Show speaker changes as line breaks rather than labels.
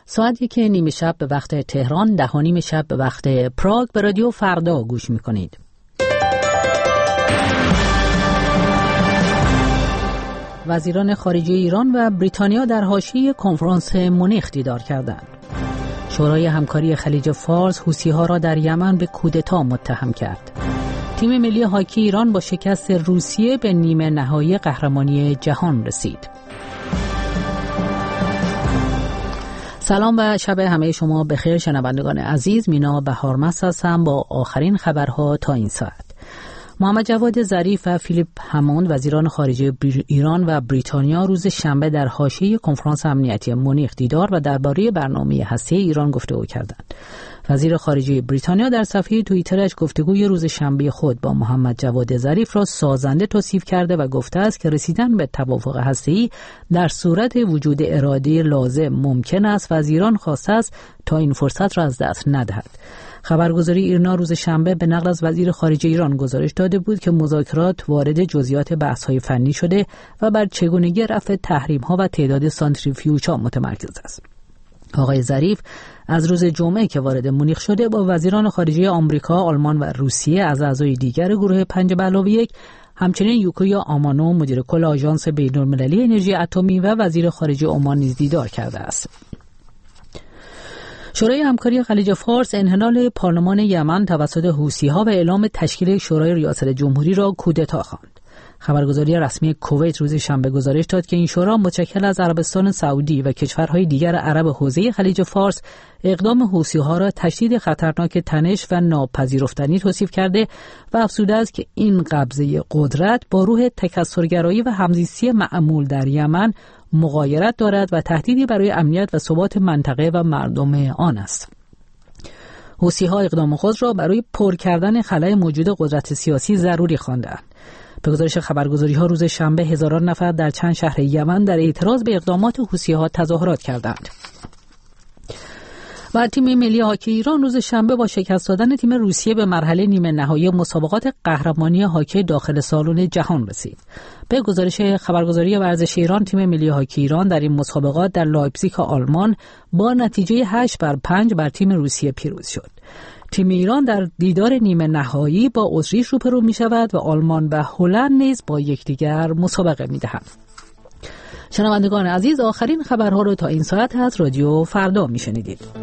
ساعت 1:30 شب به وقت تهران، 10:30 شب به وقت پراگ به رادیو فردا گوش میکنید. وزیران خارجه ایران و بریتانیا در حاشیه کنفرانس مونیخ دیدار کردند. شورای همکاری خلیج فارس حوثی‌ها را در یمن به کودتا متهم کرد. تیم ملی هاکی ایران با شکست روسیه به نیمه نهایی قهرمانی جهان رسید. سلام و شب همه شما بخیر شنوندگان عزیز. مینا بهارمست هستم با آخرین خبرها تا این ساعت. محمد جواد ظریف و فیلیپ هموند وزیران خارجه ایران و بریتانیا روز شنبه در حاشیه کنفرانس امنیتی مونیخ دیدار و درباره برنامه هسته‌ای ایران گفتگو کردند. وزیر خارجه بریتانیا در صفحه توییترش گفتگوی روز شنبه خود با محمد جواد ظریف را سازنده توصیف کرده و گفته است که رسیدن به توافق هسته‌ای در صورت وجود اراده لازم ممکن است و از ایران خواسته است تا این فرصت را از دست ندهد. خبرگزاری ایرنا روز شنبه به نقل از وزیر خارجه ایران گزارش داده بود که مذاکرات وارد جزئیات بحث‌های فنی شده و بر چگونگی رفع تحریم‌ها و تعداد سانتریفیوژها متمرکز است. آقای ظریف از روز جمعه که وارد مونیخ شده با وزیران خارجه آمریکا، آلمان و روسیه از اعضای دیگر گروه 5+1 همچنین یوکویا آمانو مدیر کل آژانس بین‌المللی انرژی اتمی و وزیر خارجه عمان نیز دیدار کرده است. شورای همکاری خلیج فارس انحلال پارلمان یمن توسط حوثی‌ها و اعلام تشکیل شورای ریاست جمهوری را کودتا خواند. خبرگزاری رسمی کویت روز شنبه گزارش داد که این شورا متشکل از عربستان سعودی و کشورهای دیگر عرب حوزه خلیج فارس اقدام حوثی‌ها را تشدید خطرناک تنش و ناپذیرفتنی توصیف کرده و افزوده است که این قبضه قدرت با روح تکثرگرایی و همزیستی معمول در یمن مغایرت دارد و تهدیدی برای امنیت و ثبات منطقه و مردم آن است. حوثی‌ها اقدام خود را برای پر کردن خلأ موجود قدرت سیاسی ضروری خواندند. به گزارش خبرگزاری‌ها روز شنبه هزاران نفر در چند شهر یمن در اعتراض به اقدامات حوثی‌ها تظاهرات کردند. و تیم ملی هاکی ایران روز شنبه با شکست دادن تیم روسیه به مرحله نیمه نهایی مسابقات قهرمانی هاکی داخل سالن جهان رسید. به گزارش خبرگزاری ورزش ایران تیم ملی هاکی ایران در این مسابقات در لایپزیگ آلمان با نتیجه 8-5 بر تیم روسیه پیروز شد. تیم ایران در دیدار نیمه نهایی با اتریش روبرو می شود و آلمان و هلند نیز با یکدیگر مسابقه می دهند. شنوندگان عزیز، آخرین خبرها را تا این ساعت از رادیو فردا می شنیدید.